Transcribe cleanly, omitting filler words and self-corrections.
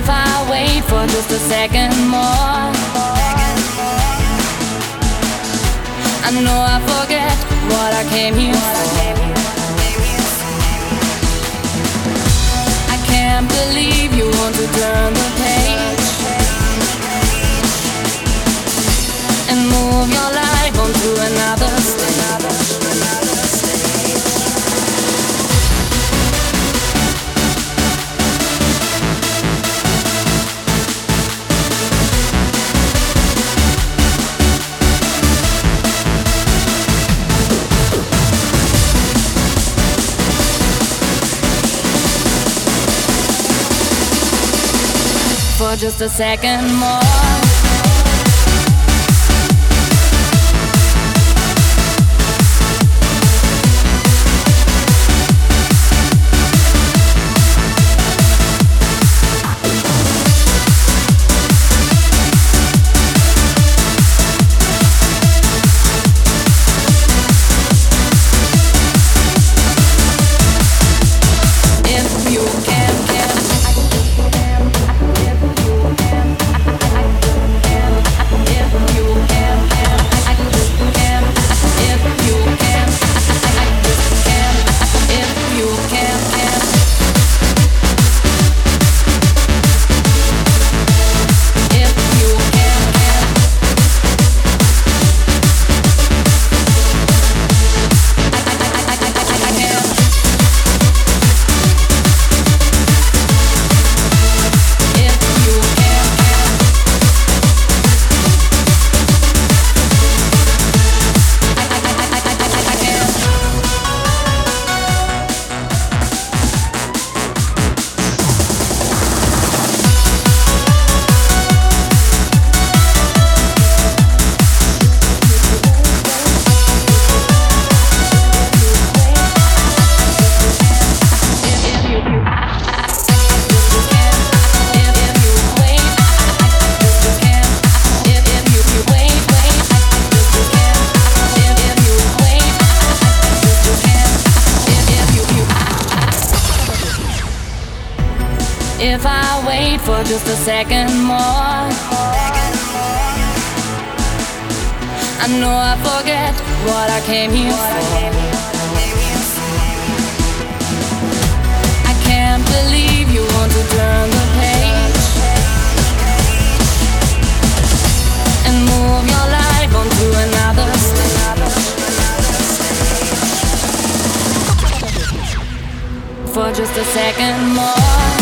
If I wait for just a second more, I know I forget what I came here for. I can't believe you want to turn the page and move your life onto another stage. For just a second more, if I wait for just a second more, I know I forget what I came here for. I can't believe you want to turn the page and move your life onto another stage. For just a second more,